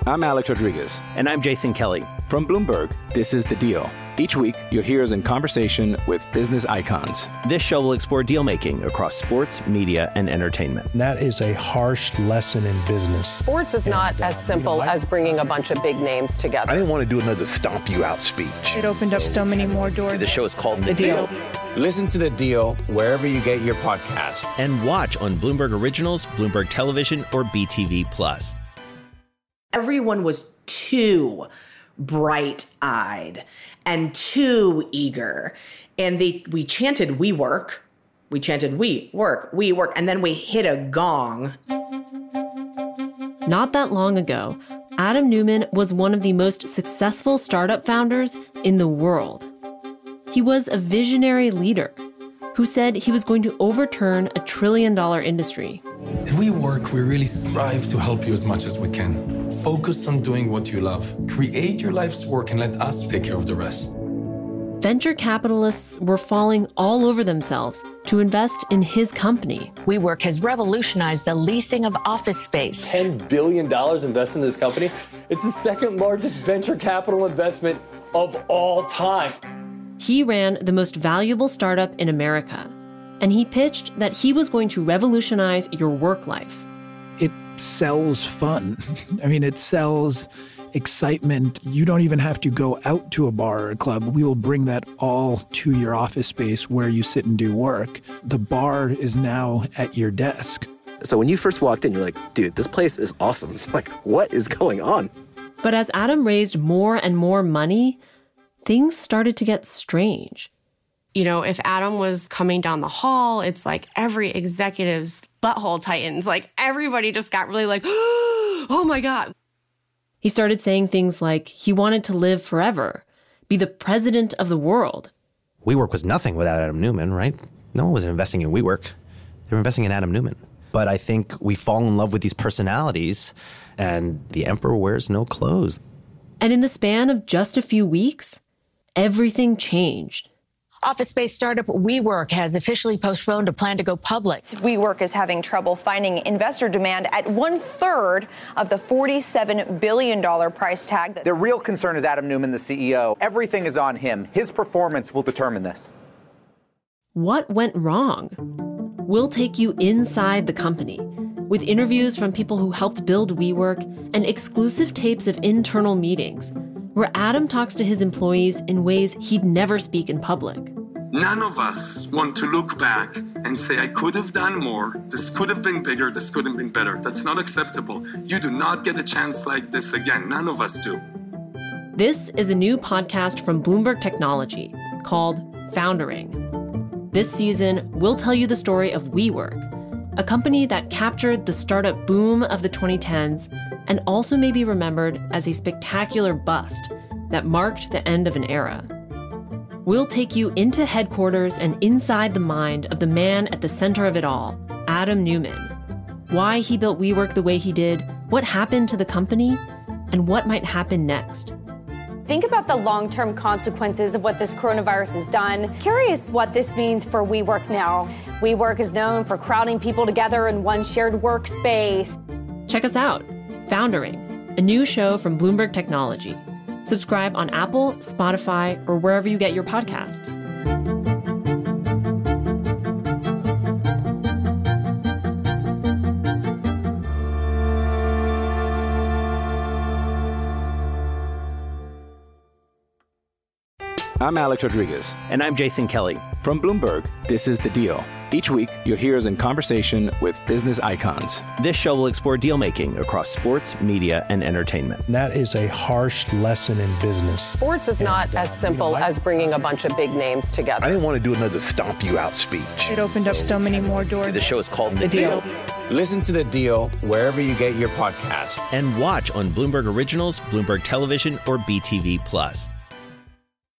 I'm Alex Rodriguez. And I'm Jason Kelly. From Bloomberg, this is The Deal. Each week, you'll hear us in conversation with business icons. This show will explore deal-making across sports, media, and entertainment. That is a harsh lesson in business. Sports is not as simple as bringing a bunch of big names together. I didn't want to do another stomp you out speech. It opened up so many more doors. The show is called The Deal. Listen to The Deal wherever you get your podcast. And watch on Bloomberg Originals, Bloomberg Television, or BTV+. Everyone was too bright-eyed and too eager. And we chanted, "We work." We chanted, "We work, we work." And then we hit a gong. Not that long ago, Adam Neumann was one of the most successful startup founders in the world. He was a visionary leader who said he was going to overturn a $1 trillion industry. At WeWork, we really strive to help you as much as we can. Focus on doing what you love. Create your life's work and let us take care of the rest. Venture capitalists were falling all over themselves to invest in his company. WeWork has revolutionized the leasing of office space. $10 billion invested in this company. It's the second largest venture capital investment of all time. He ran the most valuable startup in America, and he pitched that he was going to revolutionize your work life. It sells fun. I mean, it sells excitement. You don't even have to go out to a bar or a club. We will bring that all to your office space where you sit and do work. The bar is now at your desk. So when you first walked in, you're like, dude, this place is awesome. Like, what is going on? But as Adam raised more and more money, things started to get strange. You know, if Adam was coming down the hall, it's like every executive's butthole tightened. Like everybody just got really like, oh my God. He started saying things like he wanted to live forever, be the president of the world. WeWork was nothing without Adam Neumann, right? No one was investing in WeWork. They were investing in Adam Neumann. But I think we fall in love with these personalities, and the emperor wears no clothes. And in the span of just a few weeks, everything changed. Office space startup WeWork has officially postponed a plan to go public. WeWork is having trouble finding investor demand at 1/3 of the $47 billion price tag. Their real concern is Adam Neumann, the CEO. Everything is on him. His performance will determine this. What went wrong? We'll take you inside the company with interviews from people who helped build WeWork and exclusive tapes of internal meetings where Adam talks to his employees in ways he'd never speak in public. None of us want to look back and say, I could have done more, this could have been bigger, this could have been better. That's not acceptable. You do not get a chance like this again. None of us do. This is a new podcast from Bloomberg Technology called Foundering. This season, we'll tell you the story of WeWork, a company that captured the startup boom of the 2010s and also may be remembered as a spectacular bust that marked the end of an era. We'll take you into headquarters and inside the mind of the man at the center of it all, Adam Neumann. Why he built WeWork the way he did, what happened to the company, and what might happen next. Think about the long-term consequences of what this coronavirus has done. Curious what this means for WeWork now. WeWork is known for crowding people together in one shared workspace. Check us out. Foundering, a new show from Bloomberg Technology. Subscribe on Apple, Spotify, or wherever you get your podcasts. I'm Alex Rodriguez. And I'm Jason Kelly. From Bloomberg, this is The Deal. Each week, you'll hear us in conversation with business icons. This show will explore deal-making across sports, media, and entertainment. That is a harsh lesson in business. Sports is not as simple as bringing a bunch of big names together. I didn't want to do another stomp you out speech. It opened up so many more doors. The show is called The Deal. Listen to The Deal wherever you get your podcast. And watch on Bloomberg Originals, Bloomberg Television, or BTV+.